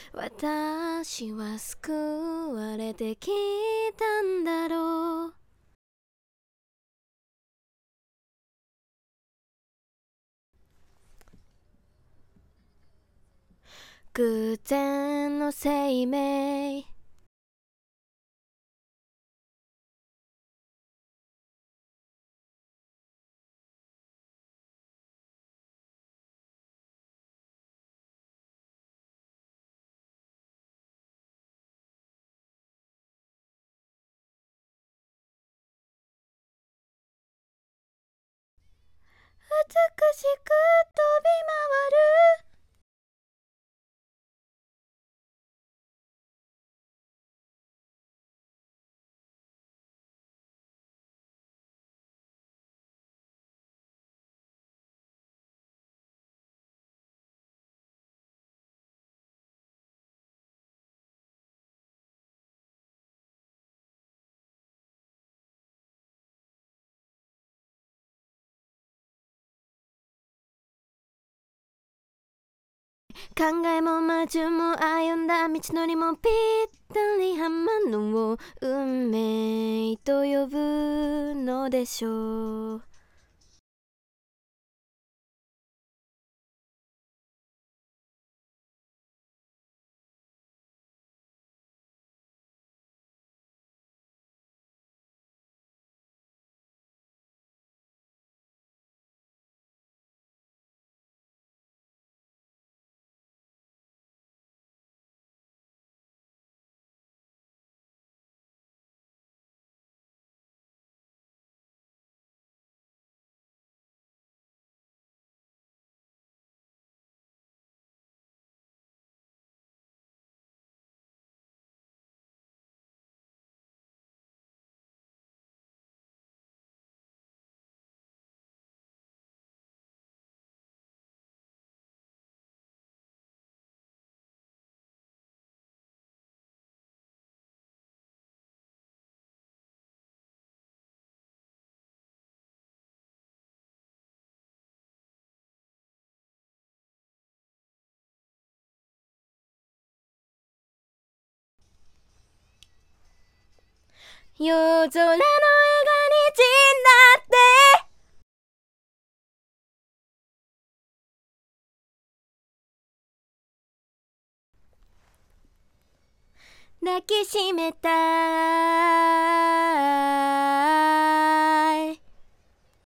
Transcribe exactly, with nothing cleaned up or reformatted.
私は救われてきたんだろう。偶然の生命、美しく飛び回る。考えも魔獣も歩んだ道のりもぴったりはまるのを運命と呼ぶのでしょう。夜空の絵が虹になって抱きしめた